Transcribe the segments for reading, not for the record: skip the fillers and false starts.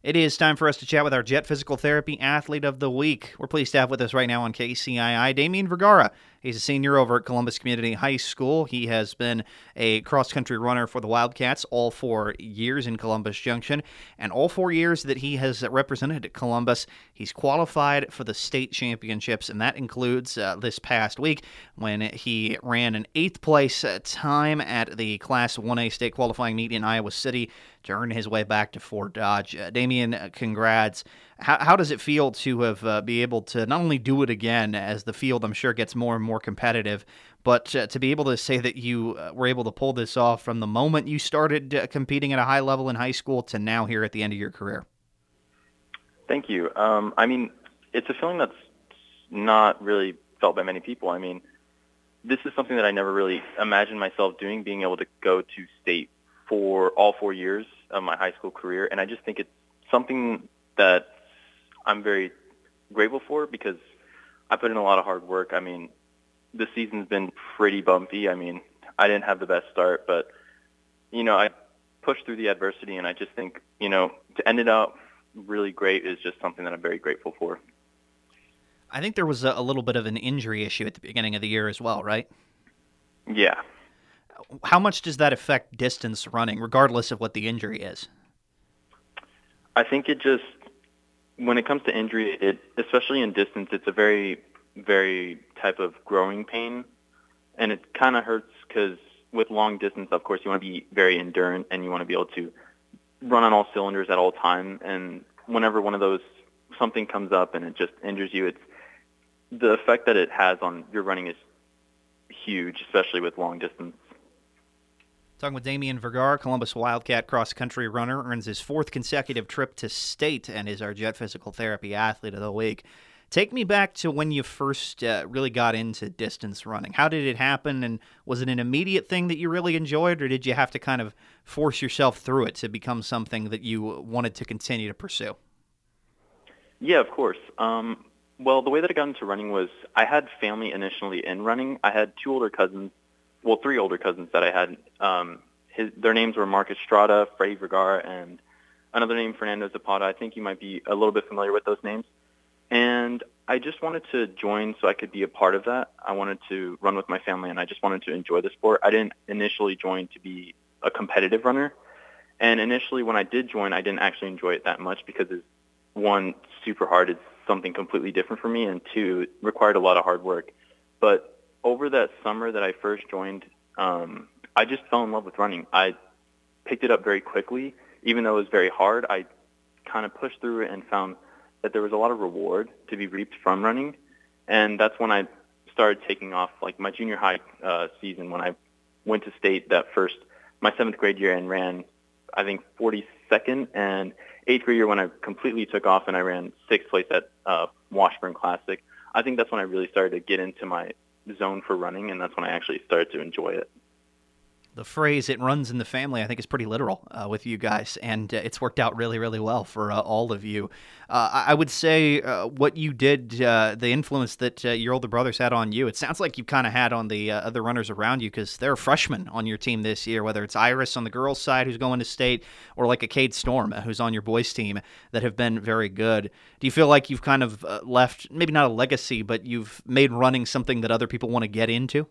It is time for us to chat with our Jet Physical Therapy Athlete of the Week. We're pleased to have with us right now on KCII, Damian Vergara. He's a senior over at Columbus Community High School. He has been a cross-country runner for the Wildcats all 4 years in Columbus Junction, and all 4 years that he has represented Columbus, he's qualified for the state championships, and that includes this past week when he ran an 8th place time at the Class 1A state qualifying meet in Iowa City to earn his way back to Fort Dodge. Damian, congrats. How does it feel to have be able to not only do it again as the field, I'm sure, gets more and more competitive, but to be able to say that you were able to pull this off from the moment you started competing at a high level in high school to now here at the end of your career? Thank you. It's a feeling that's not really felt by many people. I mean, this is something that I never really imagined myself doing, being able to go to state for all 4 years of my high school career. And I just think it's something that I'm very grateful for because I put in a lot of hard work. I mean, the season's been pretty bumpy. I mean, I didn't have the best start, but, I pushed through the adversity, and I just think, to end it out really great is just something that I'm very grateful for. I think there was a little bit of an injury issue at the beginning of the year as well, right? Yeah. How much does that affect distance running, regardless of what the injury is? I think when it comes to injury, especially in distance, it's a very, very type of growing pain, and it kind of hurts because with long distance, of course, you want to be very endurant and you want to be able to run on all cylinders at all time. And whenever one of those something comes up and it just injures you, the effect that it has on your running is huge, especially with long distance. Talking with Damian Vergara, Columbus Wildcat cross-country runner, earns his 4th consecutive trip to state and is our Jet Physical Therapy Athlete of the Week. Take me back to when you first really got into distance running. How did it happen, and was it an immediate thing that you really enjoyed, or did you have to kind of force yourself through it to become something that you wanted to continue to pursue? Yeah, of course. Well, the way that I got into running was I had family initially in running. I had 3 older cousins that I had. Their names were Mark Estrada, Freddie Vergara, and another name, Fernando Zapata. I think you might be a little bit familiar with those names. And I just wanted to join so I could be a part of that. I wanted to run with my family, and I just wanted to enjoy the sport. I didn't initially join to be a competitive runner. And initially when I did join, I didn't actually enjoy it that much because it's, 1, super hard. It's something completely different for me, and 2, it required a lot of hard work. But over that summer that I first joined, I just fell in love with running. I picked it up very quickly. Even though it was very hard, I kind of pushed through it and found that there was a lot of reward to be reaped from running. And that's when I started taking off, like my junior high season, when I went to state my 7th grade year and ran, I think, 42nd, and 8th grade year when I completely took off and I ran 6th place at Washburn Classic. I think that's when I really started to get into my zone for running, and that's when I actually started to enjoy it. The phrase "it runs in the family" I think is pretty literal with you guys, and it's worked out really, really well for all of you. I would say what you did, the influence that your older brothers had on you, it sounds like you kind of had on the other runners around you, because there are freshmen on your team this year, whether it's Iris on the girls' side who's going to state, or like a Cade Storm who's on your boys' team, that have been very good. Do you feel like you've kind of left, maybe not a legacy, but you've made running something that other people want to get into?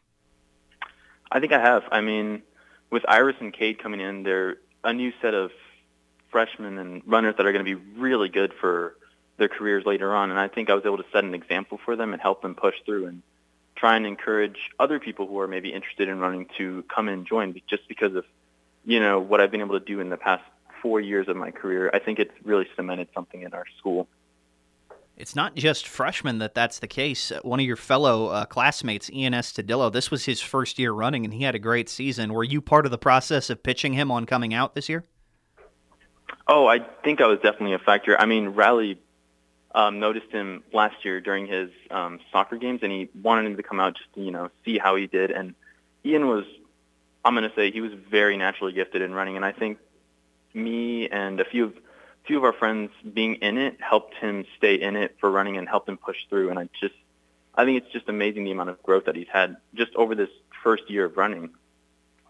I think I have. I mean, with Iris and Cade coming in, they're a new set of freshmen and runners that are going to be really good for their careers later on. And I think I was able to set an example for them and help them push through and try and encourage other people who are maybe interested in running to come and join, just because of, what I've been able to do in the past 4 years of my career. I think it's really cemented something in our school. It's not just freshmen that's the case. One of your fellow classmates, Ian Estadillo, this was his first year running, and he had a great season. Were you part of the process of pitching him on coming out this year? Oh, I think I was definitely a factor. I mean, Riley noticed him last year during his soccer games, and he wanted him to come out just to, see how he did. And Ian was, I'm going to say, he was very naturally gifted in running, and I think me and a few of our friends being in it helped him stay in it for running and helped him push through. And I think it's just amazing the amount of growth that he's had just over this first year of running.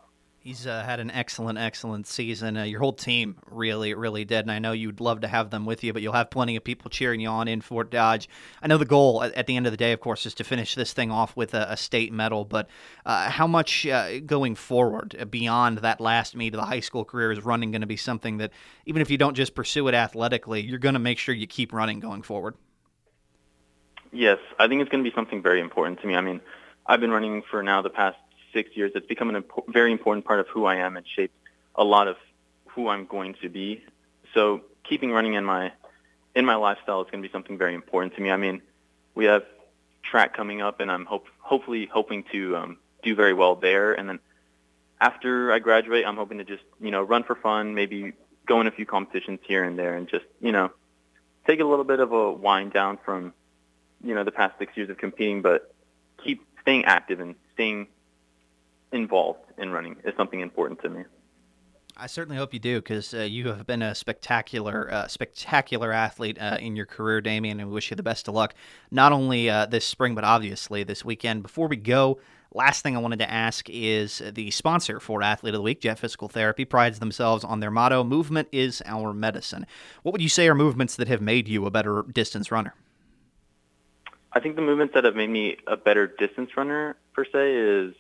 He's had an excellent season. Your whole team really did, and I know you'd love to have them with you, but you'll have plenty of people cheering you on in Fort Dodge. I know the goal at the end of the day, of course, is to finish this thing off with a state medal, but how much going forward beyond that last meet of the high school career is running going to be something that, even if you don't just pursue it athletically, you're going to make sure you keep running going forward? Yes, I think it's going to be something very important to me. I mean, I've been running for now the past 6 years. It's become a very important part of who I am and shaped a lot of who I'm going to be. So keeping running in my lifestyle is going to be something very important to me. I mean, we have track coming up, and I'm hopefully hoping to do very well there. And then after I graduate, I'm hoping to just run for fun, maybe go in a few competitions here and there, and just take a little bit of a wind down from the past 6 years of competing, but keep staying active and staying involved in running is something important to me. I certainly hope you do, because you have been a spectacular athlete in your career, Damian, and we wish you the best of luck, not only this spring, but obviously this weekend. Before we go, last thing I wanted to ask is the sponsor for Athlete of the Week, Jet Physical Therapy, prides themselves on their motto, "Movement is our medicine." What would you say are movements that have made you a better distance runner? I think the movements that have made me a better distance runner, per se, is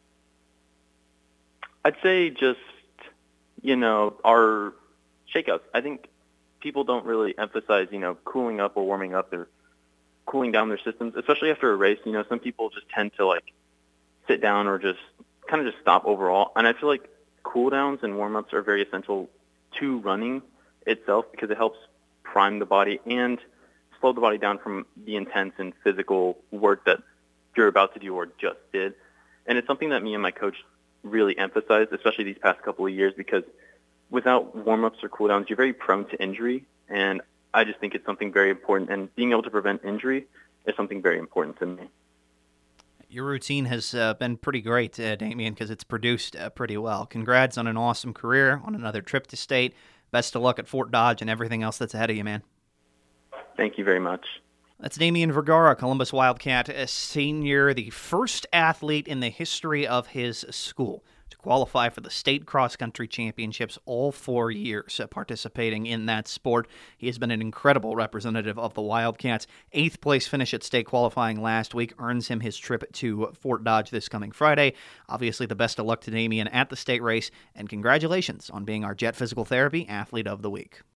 I'd say just, our shakeouts. I think people don't really emphasize, cooling up or warming up or cooling down their systems, especially after a race. Some people just tend to, sit down or just kind of just stop overall. And I feel like cool downs and warm-ups are very essential to running itself because it helps prime the body and slow the body down from the intense and physical work that you're about to do or just did. And it's something that me and my coach really emphasized, especially these past couple of years, because without warm-ups or cool-downs, you're very prone to injury, and I just think it's something very important, and being able to prevent injury is something very important to me. Your routine has been pretty great, Damian, because it's produced pretty well. Congrats on an awesome career, on another trip to state. Best of luck at Fort Dodge and everything else that's ahead of you, man. Thank you very much. That's Damian Vergara, Columbus Wildcat senior, the first athlete in the history of his school to qualify for the state cross-country championships all 4 years, participating in that sport. He has been an incredible representative of the Wildcats. 8th place finish at state qualifying last week earns him his trip to Fort Dodge this coming Friday. Obviously, the best of luck to Damian at the state race, and congratulations on being our Jet Physical Therapy Athlete of the Week.